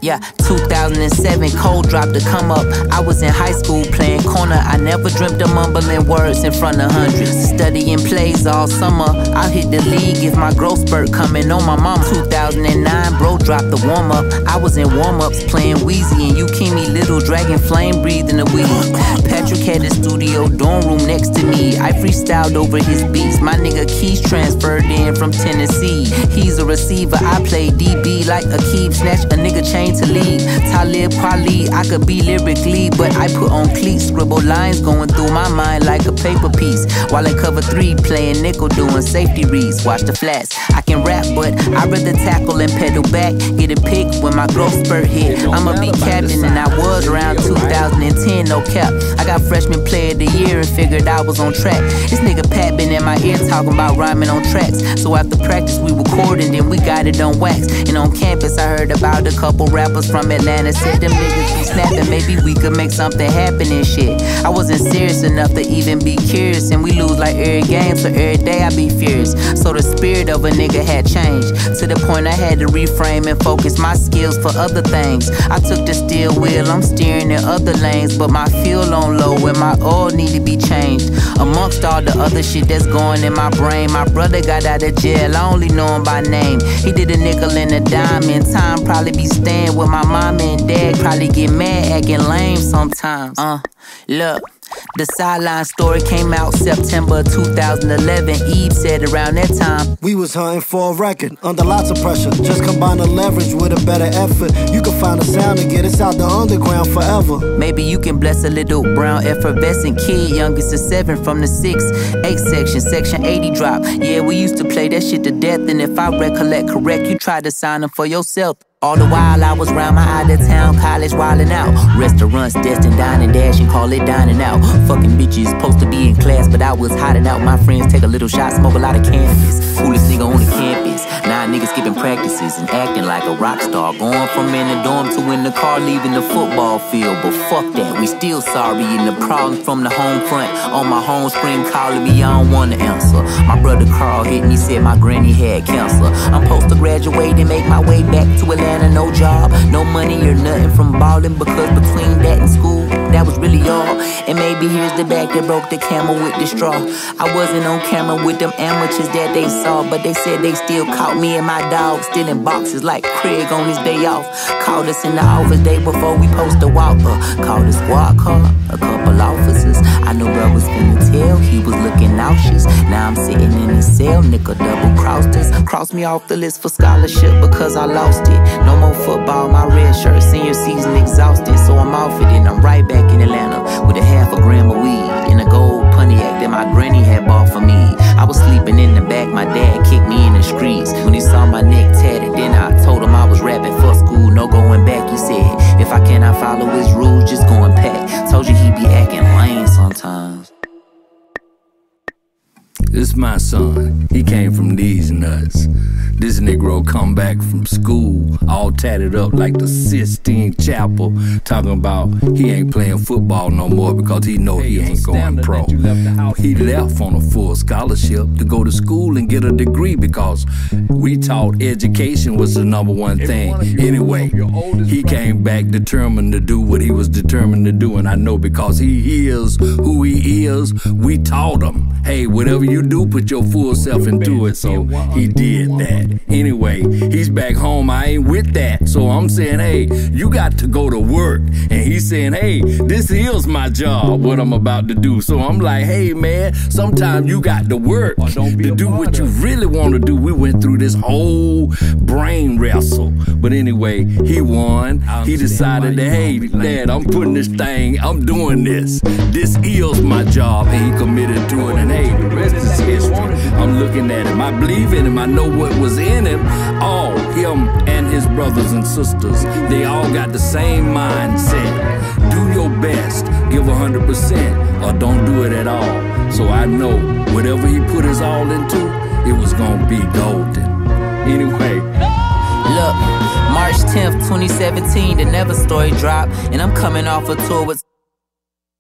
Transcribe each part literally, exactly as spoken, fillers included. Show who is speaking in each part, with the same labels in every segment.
Speaker 1: Yeah, two thousand seven, cold drop to come up. I was in high school playing corner. I never dreamt of mumbling words in front of hundreds. Studying plays all summer. I hit the league if my growth spurt coming on my mama. two thousand nine, bro dropped the warm up. I was in warm ups playing Wheezy and you Kimi, little dragon flame breathing the weed. Patrick had the studio dorm room next to me. I freestyled over his beats. My nigga Keys transferred in from Tennessee. He's a receiver. I play D B like Akeem. Snatch a nigga chain to lead. Talib Kweli, I could be lyrically, but I put on cleats. Scribble lines going through my mind like a paper piece. While in cover three, playing nickel, doing safety reads. Watch the flats. I can rap, but I'd rather tackle and pedal back. Get a pick when my growth spurt hit. I'ma be captain, and I was around two thousand ten, no cap. I got freshman player of the year and figured I was on track. This nigga Pat been in my ear talking about rhyming on tracks. So after practice, we recorded, then we got it on wax. And on campus, I heard about a couple rappers from Atlanta. Said them niggas be snapping, maybe we could make something happen and shit. I wasn't serious enough to even be curious, and we lose like every game, so every day I be furious. So the spirit of a nigga had changed, to the point I had to reframe and focus my skills for other things. I took the steering wheel, I'm steering in other lanes, but my fuel on low and my oil need to be changed. Amongst all the other shit that's going in my brain, my brother got out of jail, I only know him by name. He did a nickel and a dime, and time probably be staying with my mama and dad, probably get mad acting lame sometimes. Uh, look. The Sideline story came out September two thousand eleven. Eve said around that time,
Speaker 2: we was hunting for a record, under lots of pressure. Just combine the leverage with a better effort. You can find a sound to get us out the underground forever.
Speaker 1: Maybe you can bless a little brown effervescent kid, youngest of seven from the six eight section, section eighty drop. Yeah, we used to play that shit to death, and if I recollect correct, you tried to sign them for yourself. All the while I was round my out-of-town college wildin' out. Restaurants, destined dining, dash and call it dining out. Fucking bitches, supposed to be in class, but I was hiding out. My friends take a little shot, smoke a lot of cannabis. Coolest nigga on the campus. Now niggas skipping practices and acting like a rock star. Going from in the dorm to in the car, leaving the football field. But fuck that, we still sorry. And the problem from the home front. On my home screen calling me, I don't wanna answer. My brother Carl hit me, said my granny had cancer. I'm supposed to graduate and make my way back to Atlanta. No job, no money or nothing from ballin', because between that and school, that was really all. And maybe here's the back that broke the camel with the straw. I wasn't on camera with them amateurs that they saw, but they said they still caught me and my dog stealing boxes like Craig on his day off. Called us in the office day before we post a walk up. Called a squad car, a couple officers. I knew bro was finna tell, he was looking nauseous. Now I'm sitting in the cell, nigga double crossed us. Crossed me off the list for scholarship because I lost it. No more football, my red shirt, senior season exhausted. So I'm off it and I'm right back in Atlanta with a half a gram of weed and a gold Pontiac that my granny had bought for me. I was sleeping in the back, my dad kicked me in the streets. When he saw my neck tatted, then I told him I was rapping for school, no going back. He said, if I cannot follow his rules, just go and pack. Told you he be acting lame sometimes.
Speaker 3: This my son, he came from these nuts. This Negro come back from school, all tatted up like the Sistine Chapel, talking about he ain't playing football no more because he know he ain't going pro. He left on a full scholarship to go to school and get a degree because we taught education was the number one thing. Anyway, he came back determined to do what he was determined to do, and I know because he is who he is, we taught him, hey, whatever you do, put your full self into it, so he did that. Anyway, he's back home, I ain't with that. So I'm saying, hey, you got to go to work. And he's saying, hey, this is my job, what I'm about to do. So I'm like, hey, man, sometimes you got to work to do what you really want to do. We went through this whole brain wrestle. But anyway, he won. He decided that, hey, Dad, I'm putting this thing, I'm doing this. This is my job. And he committed to it. And hey, the rest is history. I'm looking at him. I believe in him. I know what was in him. All him and his brothers and sisters, they all got the same mindset. Do your best, give one hundred percent, or don't do it at all. So I know whatever he put his all into, it was gonna be golden. Anyway,
Speaker 1: look, March tenth, twenty seventeen, the Never story dropped, and I'm coming off a tour with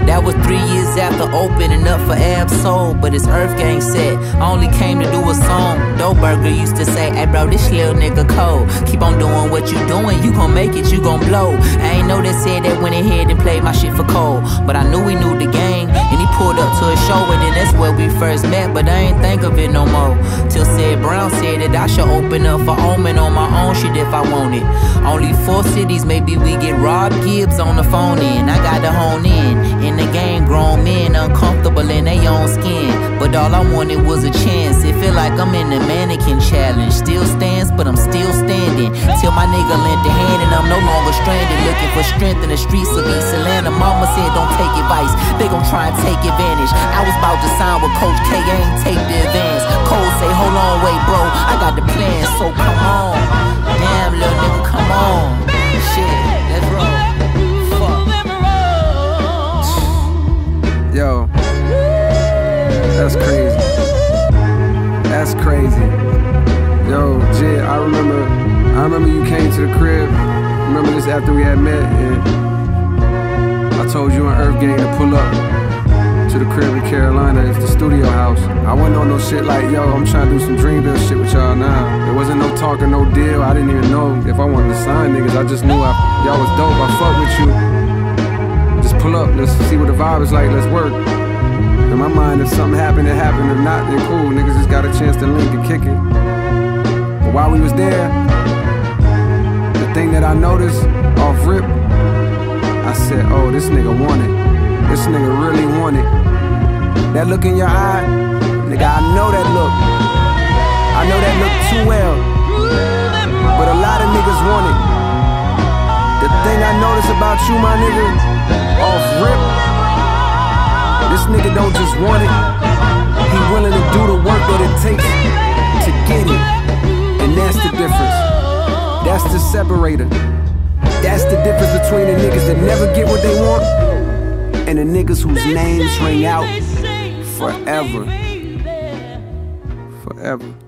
Speaker 1: That was three years after opening up for Ab-Soul, but it's Earth Gang set. I only came to do a song. Doughburger used to say, hey bro, this little nigga cold. Keep on doing what you doing, you gon' make it, you gon' blow. I ain't know they said that went ahead and played my shit for Cole, but I knew he knew the game, and he pulled up to a show, and then that's where we first met, but I ain't think of it no more. Till said Brown said that I should open up for Omen on my own shit if I want it. Only four cities, maybe we get Rob Gibbs on the phone in. I gotta hone in. In the game, grown men uncomfortable in their own skin, but all I wanted was a chance. It feel like I'm in the mannequin challenge. Still stands, but I'm still standing. Till my nigga lent a hand and I'm no longer stranded, looking for strength in the streets of East Atlanta. Mama said don't take advice, they gon' try and take advantage. I was about to sign with Coach K, I ain't take the advance. Cole say hold on, wait bro, I got the plan, so come on. Damn little nigga, come on. Shit, let's roll.
Speaker 4: Yo, that's crazy. That's crazy. Yo, Jid, I remember, I remember you came to the crib. Remember this after we had met, and I told you and Earth Gang to pull up to the crib in Carolina. It's the studio house. I wasn't on no shit like, yo, I'm trying to do some Dreamville shit with y'all now. There wasn't no talk or no deal. I didn't even know if I wanted to sign niggas. I just knew I, y'all was dope. I fuck with you. Just pull up, let's see what the vibe is like, let's work. In my mind, if something happened, it happened. If not, then cool, niggas just got a chance to link and kick it. But while we was there, the thing that I noticed off rip, I said, oh, this nigga want it. This nigga really want it. That look in your eye, nigga, I know that look. I know that look too well. But a lot of niggas want it. The thing I notice about you, my nigga, off rip, this nigga don't just want it, he willing to do the work that it takes to get it. And that's the difference. That's the separator. That's the difference between the niggas that never get what they want and the niggas whose names ring out forever. Forever.